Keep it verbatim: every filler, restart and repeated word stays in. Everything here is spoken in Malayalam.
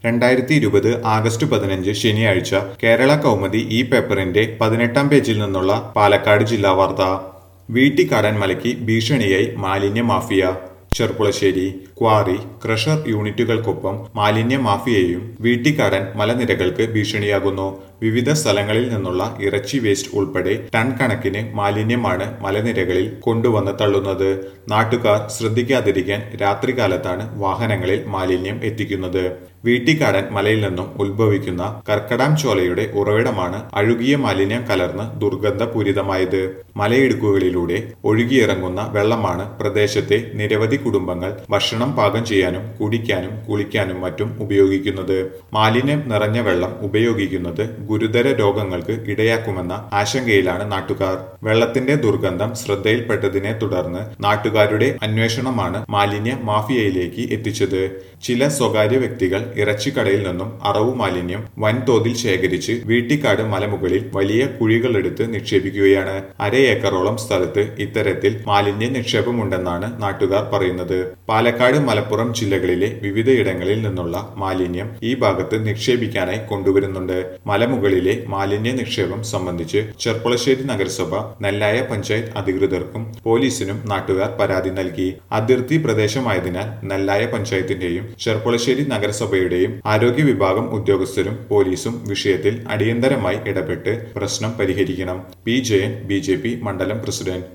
രണ്ടായിരത്തി ഇരുപത് ആഗസ്റ്റ് പതിനഞ്ച് ശനിയാഴ്ച കേരള കൗമുദി ഈ പേപ്പറിന്റെ പതിനെട്ടാം പേജിൽ നിന്നുള്ള പാലക്കാട് ജില്ലാ വാർത്ത. വീട്ടിക്കാടൻ മലയ്ക്ക് ഭീഷണിയായി മാലിന്യ മാഫിയ. ചെർപ്പുളശ്ശേരി ക്വാറി ക്രഷർ യൂണിറ്റുകൾക്കൊപ്പം മാലിന്യ മാഫിയയും വീട്ടിക്കാടൻ മലനിരകൾക്ക് ഭീഷണിയാകുന്നു. വിവിധ സ്ഥലങ്ങളിൽ നിന്നുള്ള ഇറച്ചി വേസ്റ്റ് ഉൾപ്പെടെ ടൺ കണക്കിന് മാലിന്യമാണ് മലനിരകളിൽ കൊണ്ടുവന്ന് തള്ളുന്നത്. നാട്ടുകാർ ശ്രദ്ധിക്കാതിരിക്കാൻ രാത്രികാലത്താണ് വാഹനങ്ങളിൽ മാലിന്യം എത്തിക്കുന്നത്. വീട്ടിക്കാടൻ മലയിൽ നിന്നും ഉത്ഭവിക്കുന്ന കർക്കടാം ചോലയുടെ ഉറവിടമാണ് അഴുകിയ മാലിന്യം കലർന്ന് ദുർഗന്ധപൂരിതമായത്. മലയിടുക്കുകളിലൂടെ ഒഴുകിയിറങ്ങുന്ന വെള്ളമാണ് പ്രദേശത്തെ നിരവധി കുടുംബങ്ങൾ ഭക്ഷണം പാകം ചെയ്യാനും കുടിക്കാനും കുളിക്കാനും മറ്റും ഉപയോഗിക്കുന്നത്. മാലിന്യം നിറഞ്ഞ വെള്ളം ഉപയോഗിക്കുന്നത് ഗുരുതര രോഗങ്ങൾക്ക് ഇടയാക്കുമെന്ന ആശങ്കയിലാണ് നാട്ടുകാർ. വെള്ളത്തിന്റെ ദുർഗന്ധം ശ്രദ്ധയിൽപ്പെട്ടതിനെ തുടർന്ന് നാട്ടുകാരുടെ അന്വേഷണമാണ് മാലിന്യ മാഫിയയിലേക്ക് എത്തിച്ചത്. ചില സ്വകാര്യ വ്യക്തികൾ ഇറച്ചിക്കടയിൽ നിന്നും അറവു മാലിന്യം വൻതോതിൽ ശേഖരിച്ച് വീട്ടിക്കാട് മലമുകളിൽ വലിയ കുഴികളെടുത്ത് നിക്ഷേപിക്കുകയാണ്. അര ഏക്കറോളം സ്ഥലത്ത് ഇത്തരത്തിൽ മാലിന്യ നിക്ഷേപമുണ്ടെന്നാണ് നാട്ടുകാർ പറയുന്നത്. പാലക്കാട് മലപ്പുറം ജില്ലകളിലെ വിവിധയിടങ്ങളിൽ നിന്നുള്ള മാലിന്യം ഈ ഭാഗത്ത് നിക്ഷേപിക്കാനായി കൊണ്ടുവരുന്നുണ്ട്. മലമുകളിലെ മാലിന്യ നിക്ഷേപം സംബന്ധിച്ച് ചെർപ്പുളശ്ശേരി നഗരസഭ നെല്ലായ പഞ്ചായത്ത് അധികൃതർക്കും പോലീസിനും നാട്ടുകാർ പരാതി നൽകി. അതിർത്തി പ്രദേശമായതിനാൽ നെല്ലായ പഞ്ചായത്തിന്റെയും ചെർപ്പുളശ്ശേരി നഗരസഭയുടെയും ആരോഗ്യ വിഭാഗം ഉദ്യോഗസ്ഥരും പോലീസും വിഷയത്തിൽ അടിയന്തരമായി ഇടപെട്ട് പ്രശ്നം പരിഹരിക്കണം. P Jayan B J P മണ്ഡലം പ്രസിഡന്റ്.